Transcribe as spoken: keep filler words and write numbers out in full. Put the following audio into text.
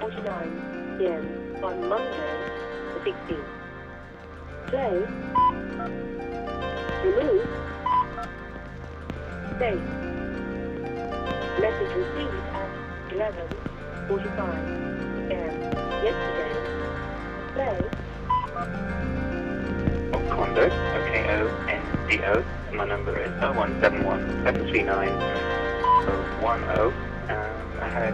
forty-nine p m on Monday, the sixteenth. Play. Remove. Save. Message received at eleven forty-five p m yesterday. Play. Condo, O K O N D O. My number is oh one seven one seven three nine oh one oh. Um, I had